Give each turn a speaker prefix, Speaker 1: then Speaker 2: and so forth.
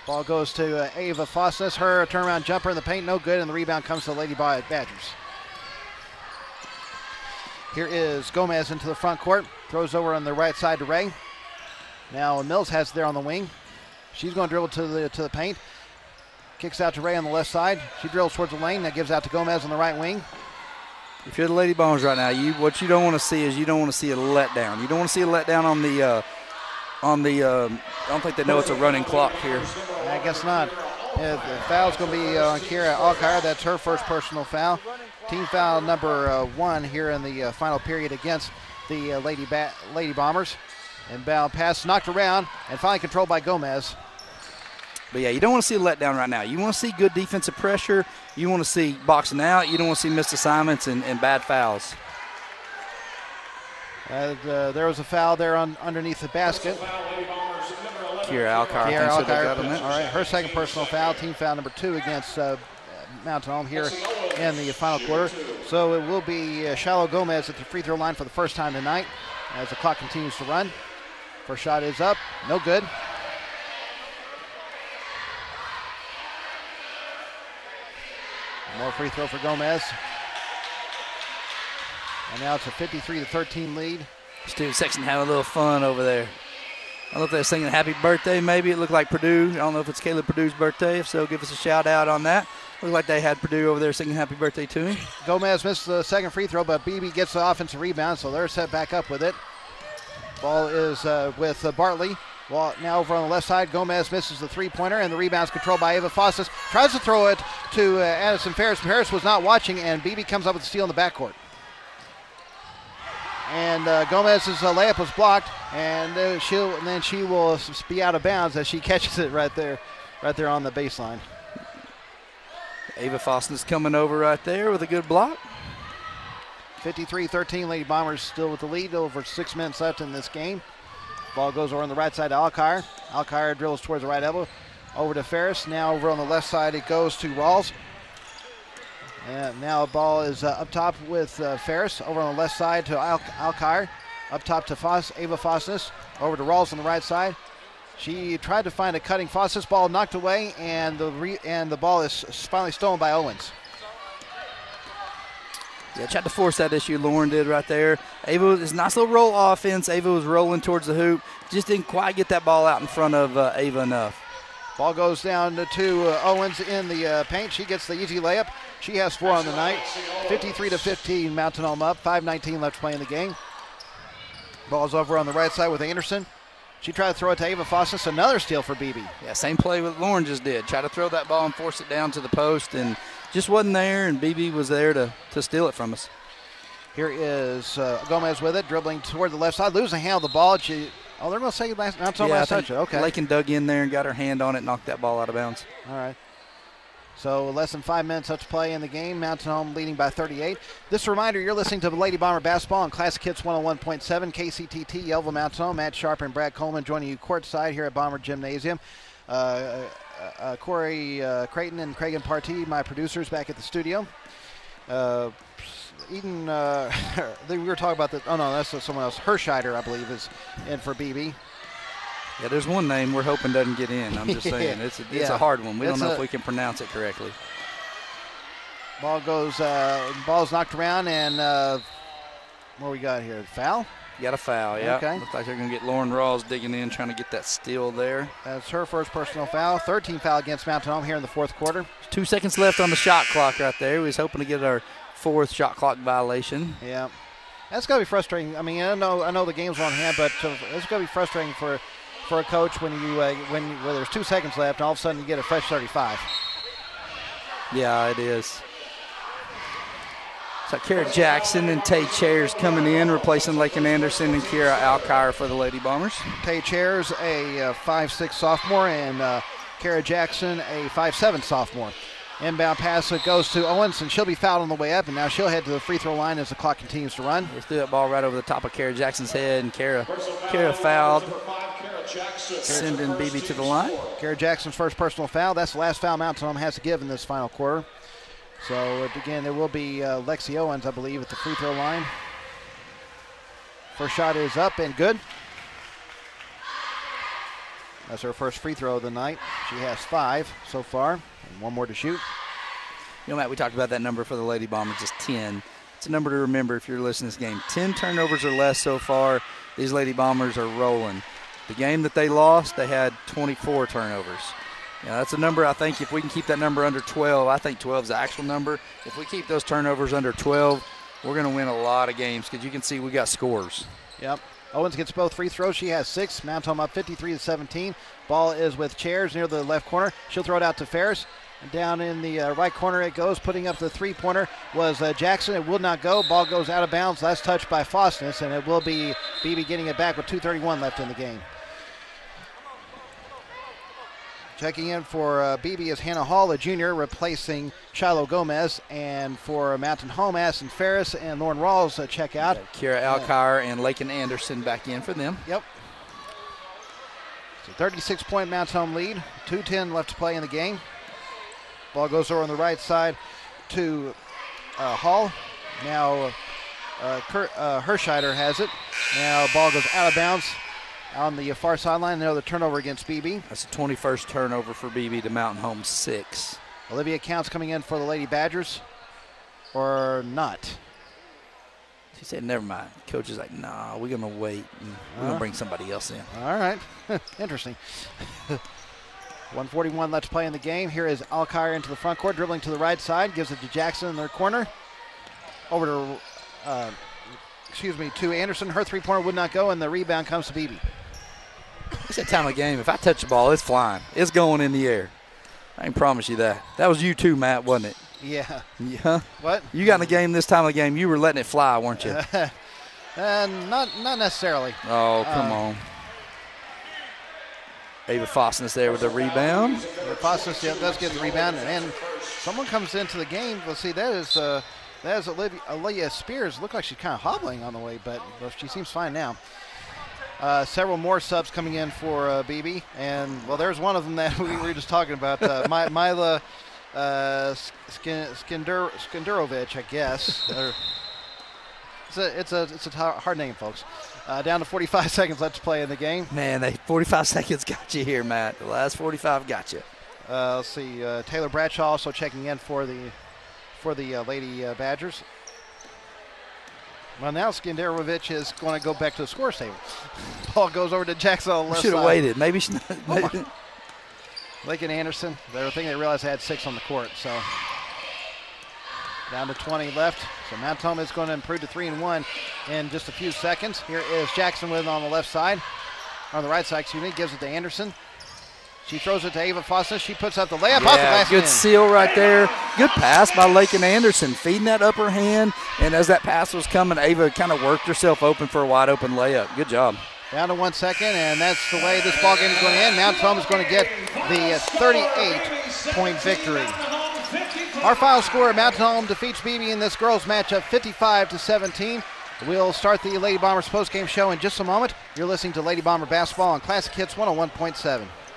Speaker 1: Ball goes to Ava Fosnes. Her turnaround jumper in the paint, no good, and the rebound comes to the Lady Badgers. Here is Gomez into the front court. Throws over on the right side to Ray. Now Mills has it there on the wing. She's going to dribble to the paint. Kicks out to Ray on the left side. She drills towards the lane. That gives out to Gomez on the right wing.
Speaker 2: If you're the Lady Bombers right now, what you don't want to see is you don't want to see a letdown. You don't want to see a letdown on the I don't think they know it's a running clock here.
Speaker 1: I guess not. The foul's going to be on Kira Alkire. That's her first personal foul. Team foul number 1 here in the final period against the Lady Bombers. Inbound pass knocked around and finally controlled by Gomez.
Speaker 2: But, yeah, you don't want to see a letdown right now. You want to see good defensive pressure. You want to see boxing out. You don't want to see missed assignments and bad fouls.
Speaker 1: There was a foul there underneath the basket.
Speaker 2: Kira Alkire got on that.
Speaker 1: All right, her second personal foul, team foul number 2 against Mountain Home here in the final quarter. So it will be Shiloh Gomez at the free throw line for the first time tonight as the clock continues to run. First shot is up, no good. More free throw for Gomez. And now it's a 53-13 lead.
Speaker 2: Student section having a little fun over there. I don't know if they're singing happy birthday maybe. It looked like Purdue. I don't know if it's Caleb Purdue's birthday. If so, give us a shout out on that. Looked like they had Purdue over there singing happy birthday to him.
Speaker 1: Gomez missed the second free throw, but BB gets the offensive rebound, so they're set back up with it. Ball is with Bartley. Well, now over on the left side, Gomez misses the three-pointer, and the rebound's controlled by Ava Fosses. Tries to throw it to Addison Ferris. Ferris was not watching, and BB comes up with the steal in the backcourt. And Gomez's layup was blocked, and then she will be out of bounds as she catches it right there on the baseline.
Speaker 2: Ava Fosnes coming over right there with a good block.
Speaker 1: 53-13, Lady Bombers still with the lead. Over 6 minutes left in this game. Ball goes over on the right side to Alkire. Alkire drills towards the right elbow. Over to Ferris. Now over on the left side it goes to Rawls. And now the ball is up top with Ferris. Over on the left side to Alkire. Up top to Ava Fosnes. Over to Rawls on the right side. She tried to find a cutting Fosnes. Ball knocked away, and the ball is finally stolen by Owens.
Speaker 2: Yeah, tried to force that issue. Lauren did right there. Ava, it's a nice little roll offense. Ava was rolling towards the hoop. Just didn't quite get that ball out in front of Ava enough.
Speaker 1: Ball goes down to Owens in the paint. She gets the easy layup. She has 4 on the night. 53-15, Mountain Home up. 5:19 left to play in the game. Ball's over on the right side with Anderson. She tried to throw it to Ava Fosses. Another steal for BB.
Speaker 2: Yeah, same play what Lauren just did. Tried to throw that ball and force it down to the post, and just wasn't there, and BB was there to steal it from us.
Speaker 1: Here is Gomez with it, dribbling toward the left side. Losing the handle of the ball. They're going to say last touch it. Okay.
Speaker 2: Lakin dug in there and got her hand on it, knocked that ball out of bounds.
Speaker 1: All right. So less than 5 minutes left to play in the game. Mountain Home leading by 38. This reminder, you're listening to Lady Bomber Basketball on Classic Hits 101.7, KCTT, Yellville Mountain Home. Matt Sharp and Brad Coleman joining you courtside here at Bomber Gymnasium. Corey Creighton and Craig and Partee, my producers, back at the studio. Eden, we were talking about that. Oh, no, that's someone else. Herscheider, I believe, is in for BB.
Speaker 2: Yeah, there's one name we're hoping doesn't get in. I'm just saying. It's a hard one. We don't know if we can pronounce it correctly.
Speaker 1: Ball's knocked around, and what we got here? Foul?
Speaker 2: You got a foul, yeah.
Speaker 1: Okay.
Speaker 2: Looks like they're going to get Lauren Rawls digging in, trying to get that steal there.
Speaker 1: That's her first personal foul. 13th foul against Mountain Home here in the fourth quarter.
Speaker 2: 2 seconds left on the shot clock right there. We was hoping to get our 4th shot clock violation.
Speaker 1: Yeah. That's got to be frustrating. I mean, I know the game's on hand, but it's going to be frustrating for a coach when there's 2 seconds left and all of a sudden you get a fresh 35.
Speaker 2: Yeah, it is. So Kara Jackson and Tay Chairs coming in, replacing Lakin Anderson and Kira Alkire for the Lady Bombers.
Speaker 1: Tay Chairs, a 5'6" sophomore, and Kara Jackson, a 5'7" sophomore. Inbound pass goes to Owens, and she'll be fouled on the way up, and now she'll head to the free throw line as the clock continues to run.
Speaker 2: They threw that ball right over the top of Kara Jackson's head, and Kara fouled, sending BB to the line.
Speaker 1: Kara Jackson's first personal foul. That's the last foul Mountain Home has to give in this final quarter. So, again, there will be Lexi Owens, I believe, at the free throw line. First shot is up and good. That's her first free throw of the night. She has 5 so far, and 1 more to shoot.
Speaker 2: You know, Matt, we talked about that number for the Lady Bombers, just 10. It's a number to remember if you're listening to this game. 10 turnovers or less so far. These Lady Bombers are rolling. The game that they lost, they had 24 turnovers. Yeah, that's a number, I think, if we can keep that number under 12, I think 12 is the actual number. If we keep those turnovers under 12, we're going to win a lot of games because you can see we got scores.
Speaker 1: Yep. Owens gets both free throws. She has 6. Mount Home up 53-17. Ball is with Chairs near the left corner. She'll throw it out to Ferris. And down in the right corner it goes. Putting up the three-pointer was Jackson. It will not go. Ball goes out of bounds. Last touch by Fosness, and it will be BB getting it back with 2:31 left in the game. Checking in for BB is Hannah Hall, a junior, replacing Shiloh Gomez. And for Mountain Home, Addison Ferris and Lauren Rawls check out.
Speaker 2: Kira Alkire and Lakin Anderson back in for them.
Speaker 1: Yep. So 36-point Mountain Home lead. 2:10 left to play in the game. Ball goes over on the right side to Hall. Now Herscheider has it. Now ball goes out of bounds on the far sideline. Another turnover against BB.
Speaker 2: That's the 21st turnover for BB to Mountain Home 6.
Speaker 1: Olivia Counts coming in for the Lady Badgers, or not?
Speaker 2: She said, never mind. Coach is like, nah, we're going to wait. We're going to bring somebody else in.
Speaker 1: All right. Interesting. 1:41 left to play in the game. Here is Alkire into the front court, dribbling to the right side, gives it to Jackson in their corner. Over to Anderson. Her three-pointer would not go, and the rebound comes to BB.
Speaker 2: It's that time of game. If I touch the ball, it's flying. It's going in the air. I can promise you that. That was you too, Matt, wasn't it?
Speaker 1: Yeah.
Speaker 2: Yeah.
Speaker 1: What?
Speaker 2: You got in the game this time of the game. You were letting it fly, weren't you?
Speaker 1: Not necessarily.
Speaker 2: Oh, come on. Ava Fosness there with the rebound.
Speaker 1: Fosness does get the rebound, and someone comes into the game. Let's see, that is Olivia Spears. Looked like she's kind of hobbling on the way, but she seems fine now. Several more subs coming in for BB, and well, there's one of them that we were just talking about. Mila Skenderovic, I guess. It's a hard name, folks. Down to 45 seconds left to play in the game.
Speaker 2: Man, 45 seconds got you here, Matt. The last 45 got you.
Speaker 1: Let's see. Taylor Bradshaw also checking in for the Lady Badgers. Well, now Skenderovic is going to go back to the score table. Ball goes over to Jackson on the left side.
Speaker 2: Should have waited. Maybe she.
Speaker 1: Lakin Anderson. They realized they had 6 on the court. So down to 20 left. So Mount Home is going to improve to 3-1 in just a few seconds. Here is Jackson with it on the left side. On the right side, gives it to Anderson. She throws it to Ava Fosness. She puts up the layup off the glass.
Speaker 2: Good seal right there. Good pass by Lakin Anderson, feeding that upper hand. And as that pass was coming, Ava kind of worked herself open for a wide open layup. Good job.
Speaker 1: Down to 1 second, and that's the way this ball game is going to end. Mount Home is going to get the 38-point victory. Our final score, Mount Home defeats BB in this girls matchup 55-17. We'll start the Lady Bombers postgame show in just a moment. You're listening to Lady Bomber Basketball on Classic Hits 101.7.